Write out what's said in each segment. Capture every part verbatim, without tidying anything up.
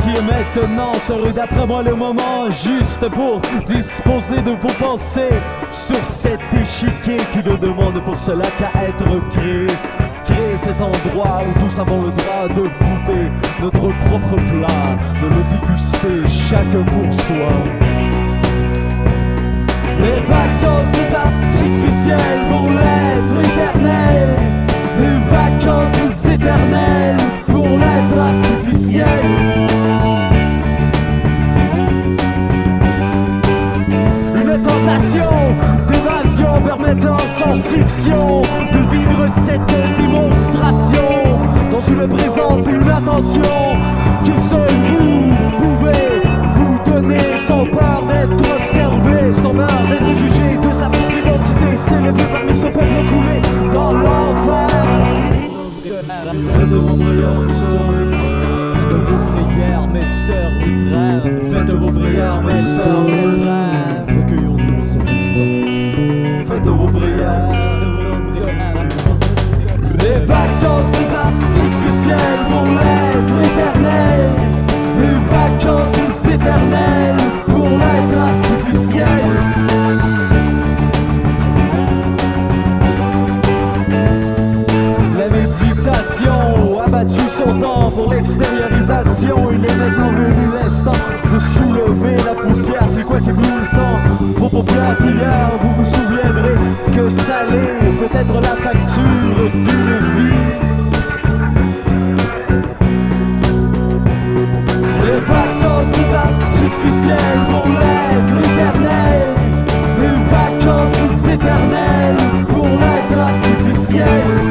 Ici et maintenant, serait d'après moi le moment juste pour disposer de vos pensées sur cet échiquier qui ne demande pour cela qu'à être créé. Créer cet endroit où tous avons le droit de goûter notre propre plat, de le déguster chacun pour soi. Les vacances artificielles pour l'être éternel. Les vacances éternelles pour l'être artificiel. Une tentation d'évasion permettant sans fiction de vivre cette démonstration dans une présence et une attention que seul vous pouvez vous donner sans peur d'être observé, sans peur d'être jugé de sa propre identité, s'élever parmi ce peuple coulé dans l'enfer. Faites vos prières, faites vos prières, mes sœurs et frères. Faites vos prières, mes sœurs et frères. Recueillons-nous en cet instant. Faites vos prières. Les vacances artificielles pour l'être éternel. Les vacances éternelles pour l'être artificiel. La méditation a battu son temps pour l'extériorisation. Il est maintenant venu l'instant de soulever la poussière qui, quoi qu'éblouissant, trop populaire d'hier. Vous vous souviendrez que salé peut être la facture d'une vie. Les vacances artificielles pour l'être éternel. Les vacances éternelles pour l'être artificiel.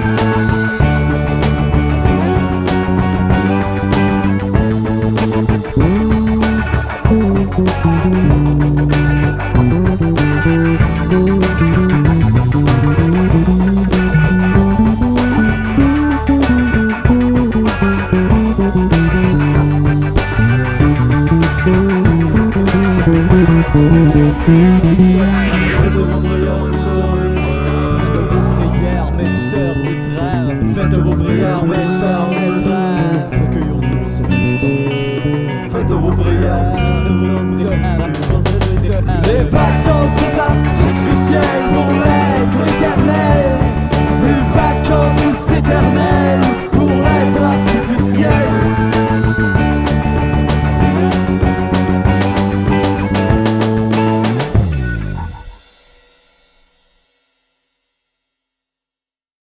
Faites vos prières, mes sœurs et frères. Faites vos prières, mes sœurs et frères. Recueillons-nous en cet instant. Faites vos prières. Les vacances artificielles pour